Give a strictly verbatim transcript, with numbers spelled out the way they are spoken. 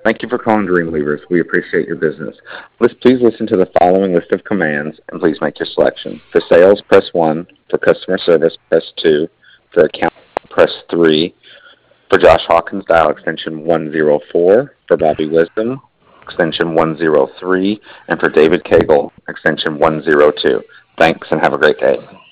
Thank you for calling Dreamweavers. We appreciate your business. Lis- Please listen to the following list of commands and please make your selection. For sales, press one. For customer service, press two. For account, press three. For Josh Hawkins, dial extension one zero four. For Bobby Wisdom, extension one zero three. And for David Cagle, extension one zero two. Thanks and have a great day.